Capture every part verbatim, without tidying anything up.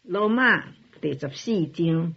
罗马第十四章，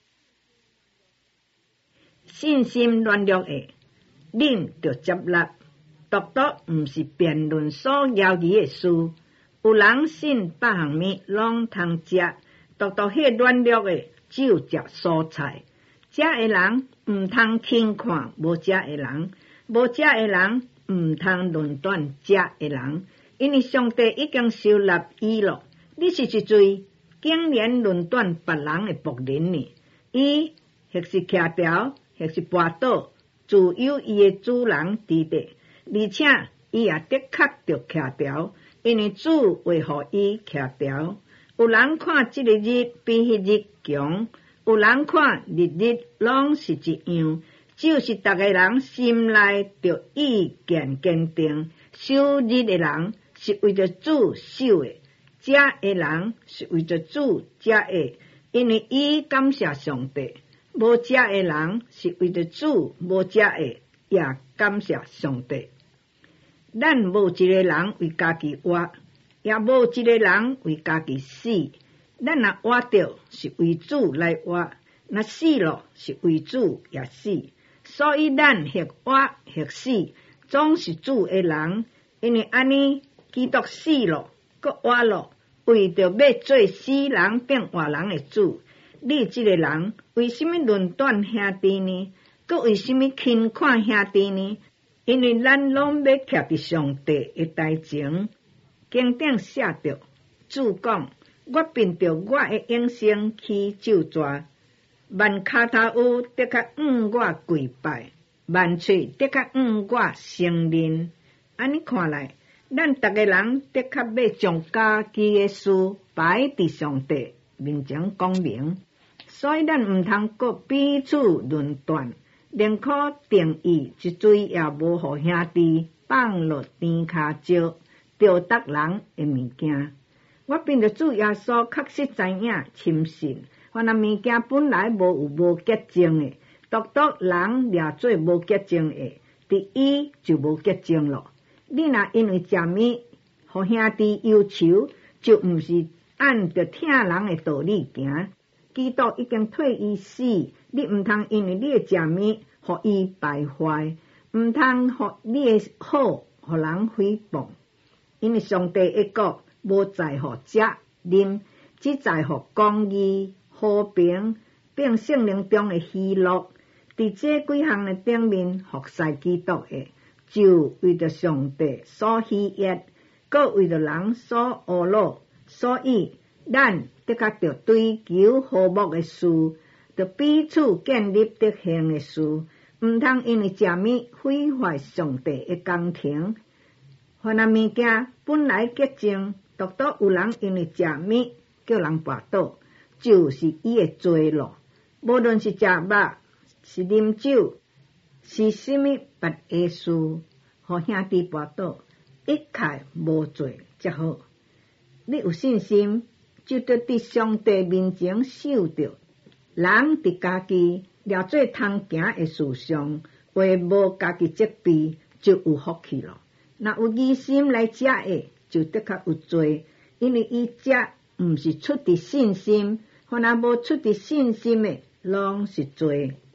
信心软弱的，恁就接纳，独独毋是辩论所要义的事。有人信百项物拢通食，独独迄软弱的只有食蔬菜。食的人毋通轻看无食的人，无食的人毋通论断食的人，因为上帝已经收纳伊咯。你是一罪，竟然论断别人的仆人呢？伊或是徛条，或是跋倒，自有伊的主人伫地，而且伊也的确着徛条，因为主为互伊徛条。有人看即个日比迄日强，有人看日日拢是一样，就是逐个人心内着意见坚定。守日的人是为着主守的，食的人是为着主食的，因为伊感谢上帝；无食的人是为着主无食的，也感谢上帝。咱无一个人为家己活，也无一个人为家己死。咱若活着是为主来活，若死了是为主也死。所以咱或活或死，总是主的人。因为安尼，基督死了，搁活了，为着要做死人变活人的主。你这个人为什么论断兄弟呢？搁为什么轻看兄弟呢？因为咱拢要徛伫上帝的台前。经典写着，主讲：我凭着我的永生去咒詛，万骹头有的确向我跪拜，万喙的确向我承认。安尼看来，咱逐个人的确要将家己的事摆伫上帝面前讲明，所以咱毋通搁彼此论断，宁可定义一罪也无互兄弟放落天骹石，着得人的物件。我凭着主耶稣确实知影深信，凡那物件本来无有无洁净的，独独人掠做无洁净的，伫伊就无洁净咯。你若因为食物，互兄弟忧愁，就毋是按着听人的道理行。基督已經替伊死，你毋通因為你的食物，互伊敗壞，毋通互你的好，互人誹謗。因為上帝的國無在乎食啉，只在乎公義、和平，並聖靈中的喜樂。佇這幾項的頂面服侍基督的，就為着上帝所喜悅，閣為着人所懊惱。所以咱的確着追求和睦的事，着彼此建立德行的事，毋通因為食物毀壞上帝的工程。凡那物件本來潔淨，獨獨有人因為食物叫人跋倒，就是伊的罪咯。無論是食肉，是啉酒，是什麼別的事，互兄弟跋倒，一概無罪才好。你有信心，就得伫上帝面前守着。人伫家己掠做通行的事上，為無家己責備，就有福氣咯。若有疑心來食的，就的確有罪，因為伊食毋是出於信心，凡若無出於信心的，攏是罪。